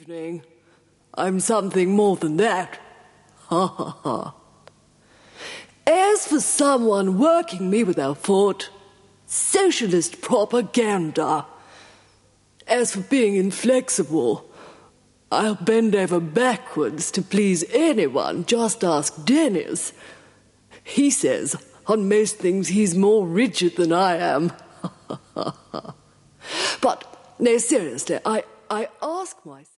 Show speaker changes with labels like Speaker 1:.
Speaker 1: evening. I'm something more than that. Ha ha ha. As for someone working me with our foot, socialist propaganda. As for being inflexible, I'll bend over backwards to please anyone, just ask Dennis. He says on most things he's more rigid than I am. But, no, seriously, I ask myself...